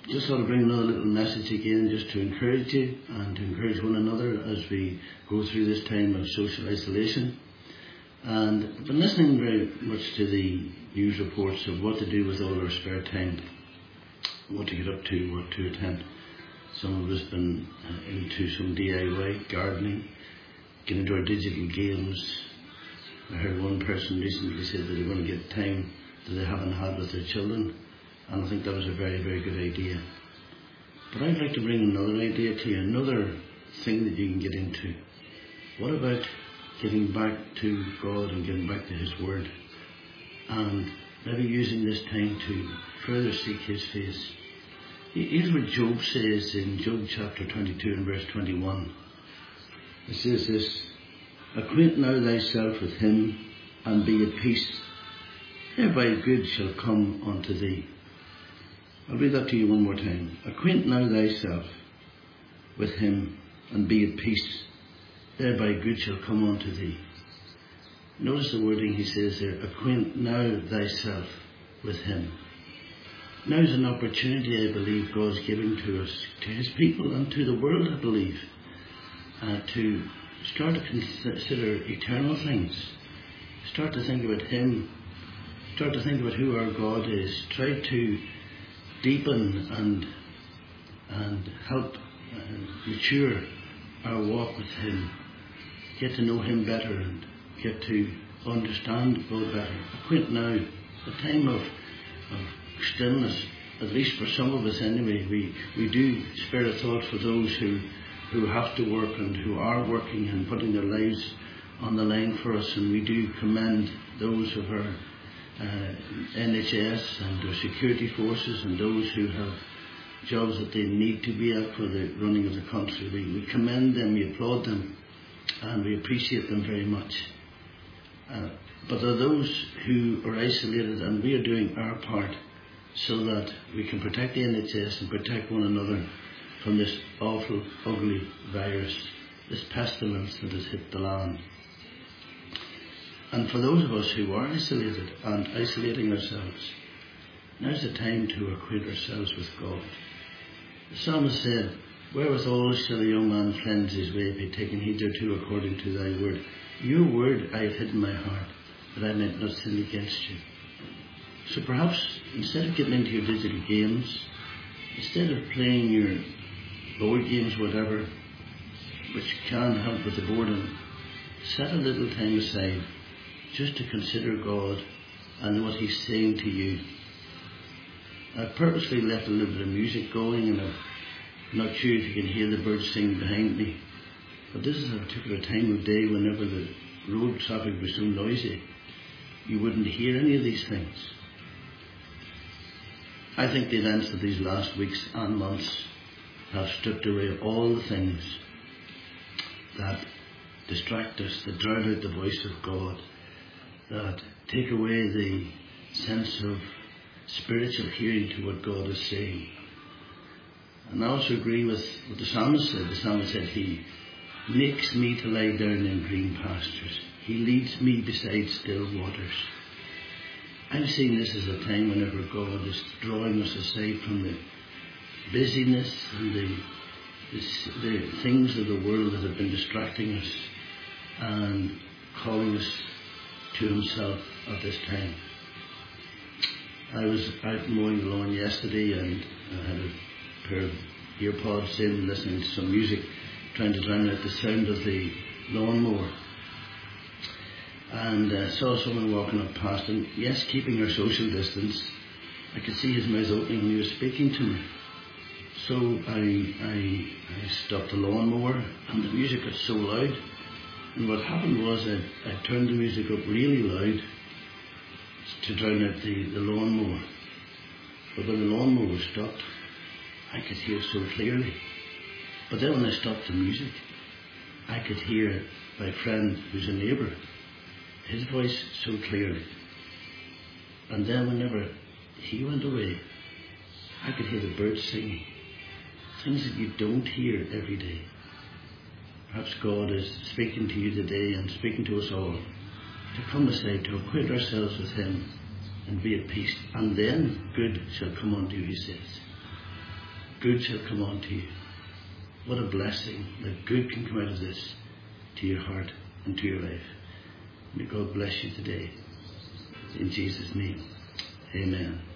just want to bring another little message again, just to encourage you and to encourage one another as we go through this time of social isolation. And I've been listening very much to the news reports of what to do with all our spare time, what to get up to, what to attempt. Some of us have been into some DIY, gardening, getting into our digital games. I heard one person recently say that they're going to get time that they haven't had with their children, and I think that was a very, very good idea. But I'd like to bring another idea to you, another thing that you can get into. What about getting back to God and getting back to His Word, and maybe using this time to further seek His face? Here's what Job says in Job chapter 22 and verse 21. It says this: "Acquaint now thyself with Him, and be at peace. Thereby good shall come unto thee." I'll read that to you one more time. "Acquaint now thyself with Him, and be at peace. Thereby good shall come unto thee." Notice the wording he says there, "Acquaint now thyself with Him." Now is an opportunity, I believe, God's giving to us, to His people and to the world, I believe, to start to consider eternal things. Start to think about Him. Start to think about who our God is. Try to deepen and help mature our walk with Him. Get to know Him better and get to understand God better. Acquaint now, the time of stillness, at least for some of us anyway. We do spare a thought for those who have to work and who are working and putting their lives on the line for us, and we do commend those of our NHS and our security forces and those who have jobs that they need to be at for the running of the country. We commend them, we applaud them, and we appreciate them very much. But there are those who are isolated, and we are doing our part so that we can protect the NHS and protect one another from this awful, ugly virus, this pestilence that has hit the land. And for those of us who are isolated and isolating ourselves, now's the time to acquaint ourselves with God. The psalmist said, "Wherewithal shall a young man cleanse his way, be taken heed thereto according to thy word. Your word I have hid in my heart, that I might not sin against you." So perhaps instead of getting into your digital games, instead of playing your board games, whatever, which can help with the boredom, set a little time aside just to consider God and what He's saying to you. I've purposely left a little bit of music going, and I'm not sure if you can hear the birds singing behind me, but this is a particular time of day whenever the road traffic was so noisy, you wouldn't hear any of these things. I think the events of these last weeks and months have stripped away all the things that distract us, that drown out the voice of God, that take away the sense of spiritual hearing to what God is saying. And I also agree with what the psalmist said. The psalmist said, "He makes me to lie down in green pastures. He leads me beside still waters." I'm seeing this as a time whenever God is drawing us aside from the busyness and the things of the world that have been distracting us, and calling us to Himself at this time. I was out mowing the lawn yesterday, and I had a pair of earpods in, listening to some music, trying to drown out the sound of the lawnmower. And saw someone walking up past, and yes, keeping our social distance, I could see his mouth opening and he was speaking to me. So I stopped the lawnmower, and the music got so loud. And what happened was I turned the music up really loud to drown out the lawnmower. But when the lawnmower stopped, I could hear so clearly. But then when I stopped the music, I could hear my friend who's a neighbour, his voice so clearly. And then whenever he went away, I could hear the birds singing. Things that you don't hear every day. Perhaps God is speaking to you today and speaking to us all to come aside, to acquaint ourselves with Him and be at peace. And then good shall come unto you, He says. good shall come unto you. What a blessing that good can come out of this to your heart and to your life. May God bless you today. In Jesus' name, amen.